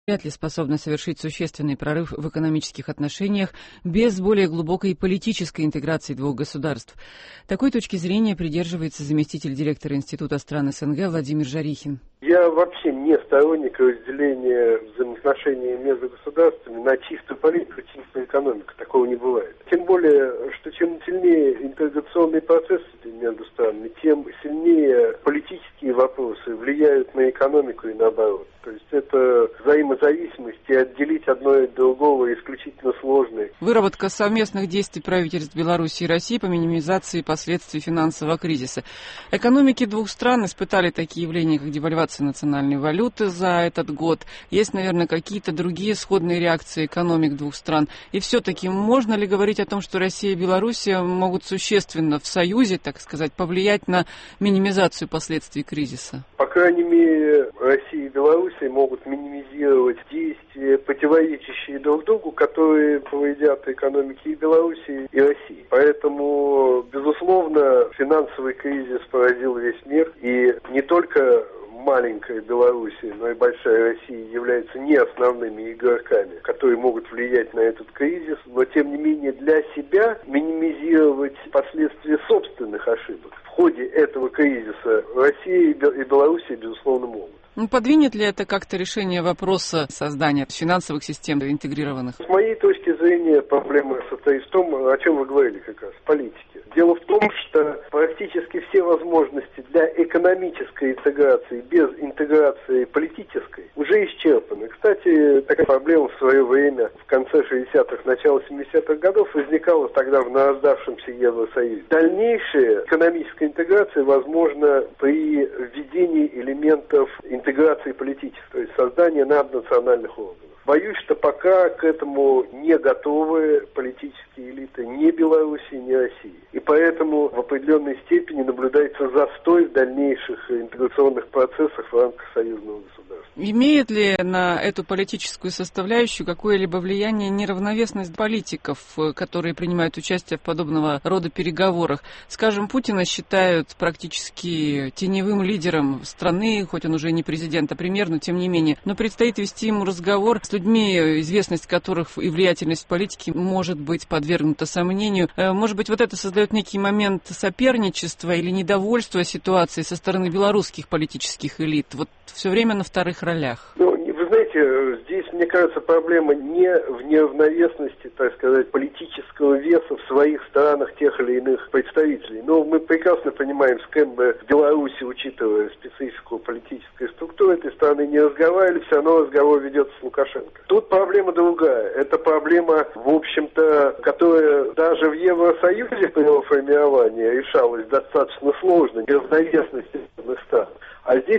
вряд ли способна совершить существенный прорыв в экономических отношениях без более глубокой политической интеграции двух государств. Такой точки зрения придерживается заместитель директора Института стран СНГ Владимир Жарихин. Я вообще не сторонник разделения взаимоотношений между государствами на чистую политику, чистую экономику. Такого не бывает. Тем более, что чем сильнее интеграционные процессы между странами, тем сильнее политические вопросы влияют на экономику и наоборот. То есть это взаимозависимость, и отделить одно от другого исключительно сложно. Выработка совместных действий правительств Беларуси и России по минимизации последствий финансового кризиса. Экономики двух стран испытали такие явления, как девальвация национальной валюты за этот год. Есть, наверное, какие-то другие сходные реакции экономик двух стран. И все-таки можно ли говорить о том, что Россия и Беларусь могут существенно в союзе, так сказать, повлиять на минимизацию последствий кризиса? По крайней мере, Россия и Беларусь могут минимизировать действия, противоречащие друг другу, которые повредят экономике и Беларуси, и России. Поэтому, безусловно, финансовый кризис поразил весь мир, и не только маленькая Белоруссия, но и большая Россия являются не основными игроками, которые могут влиять на этот кризис, но тем не менее для себя минимизировать последствия собственных ошибок. В ходе этого кризиса Россия и Белоруссия, безусловно, могут. Подвинет ли это как-то решение вопроса создания финансовых систем интегрированных? С моей точки зрения, проблема состоит в том, о чем вы говорили как раз, политики. Дело в том, что практически все возможности для экономической интеграции без интеграции политической уже исчерпаны. Кстати, такая проблема в свое время, в конце 60-х, начало 70-х годов, возникала тогда в нарождавшемся Евросоюзе. Дальнейшая экономическая интеграция возможна при введении элементов интеграции политической, то есть создания наднациональных органов. Боюсь, что пока к этому не готовы политические элиты ни Беларуси, ни России. И поэтому в определенной степени наблюдается застой в дальнейших интеграционных процессах в рамках союзного государства. Имеет ли на эту политическую составляющую какое-либо влияние неравновесность политиков, которые принимают участие в подобного рода переговорах? Скажем, Путина считают практически теневым лидером страны, хоть он уже не президент, а премьер, но тем не менее. Но предстоит вести ему разговор с людьми, известность которых и влиятельность в политике может быть подвергнута сомнению. Может быть, вот это создает некий момент соперничества или недовольства ситуацией со стороны белорусских политических элит? Вот все время на вторых ролях. Вы знаете, здесь, мне кажется, проблема не в неравновесности, так сказать, политического веса в своих странах тех или иных представителей. Но мы прекрасно понимаем, с кем бы в Беларуси, учитывая специфику политической структуры этой страны, не разговаривали, все равно разговор ведется с Лукашенко. Тут проблема другая. Это проблема, в общем-то, которая даже в Евросоюзе при его формировании решалась достаточно сложно, без равновесности разных стран. А здесь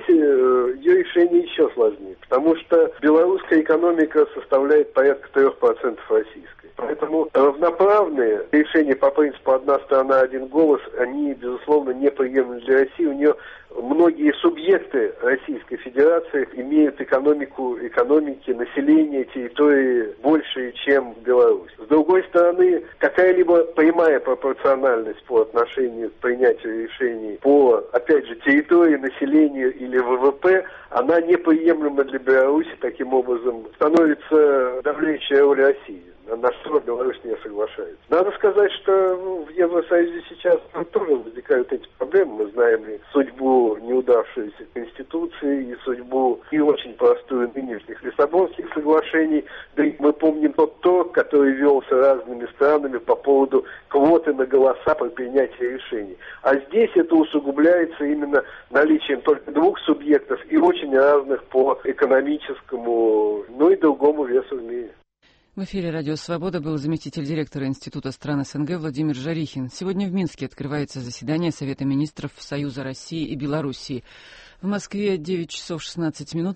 ее решение еще сложнее, потому что белорусская экономика составляет порядка 3% российской. Поэтому равноправные решения по принципу «одна страна, один голос», они, безусловно, неприемлемы для России. У нее многие субъекты Российской Федерации имеют экономики, население, территории больше, чем Беларусь. С другой стороны, какая-либо прямая пропорциональность по отношению к принятию решений по, опять же, территории, населению или ВВП, она неприемлема для Беларуси, таким образом становится давлеющей роль России, на что Беларусь не соглашается. Надо сказать, что в Евросоюзе сейчас тоже возникают эти проблемы. Мы знаем и судьбу неудавшейся Конституции, и судьбу не очень простую нынешних Лиссабонских соглашений. Да и мы помним тот торг, который велся разными странами по поводу квоты на голоса при принятии решений. А здесь это усугубляется именно наличием только двух субъектов и очень разных по экономическому, и другому весу в мире. В эфире «Радио Свобода» был заместитель директора Института стран СНГ Владимир Жарихин. Сегодня в Минске открывается заседание Совета министров Союза России и Белоруссии. В Москве 9 часов 16 минут.